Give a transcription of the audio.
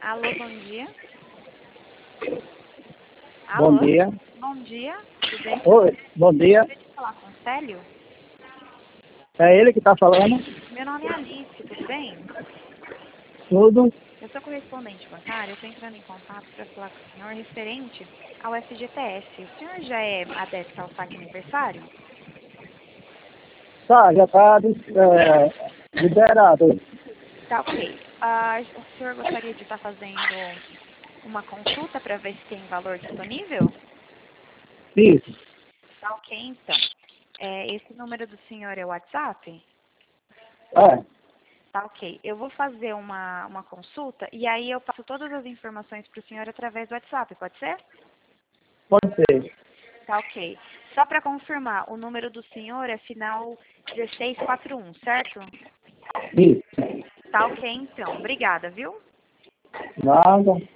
Alô, bom dia. Bom Alô? dia. Bom dia, tudo bem? Oi, bom dia. Gostaria de falar com o Célio? É ele que está falando? Meu nome é Alice, tudo bem? Tudo? Eu sou correspondente bancária, eu estou entrando em contato para falar com o senhor referente ao FGTS. O senhor já é adepto ao saque aniversário? Tá, já está liberado. Tá ok. O senhor gostaria de estar fazendo uma consulta para ver se tem valor disponível? Isso. Tá ok, então. Esse número do senhor é o WhatsApp? É, Tá ok. Eu vou fazer uma consulta e aí eu passo todas as informações para o senhor através do WhatsApp, pode ser? pode ser. Tá ok. Só para confirmar, o número do senhor é final 1641, certo? Isso. Tá ok, então. Obrigada, viu? Nada.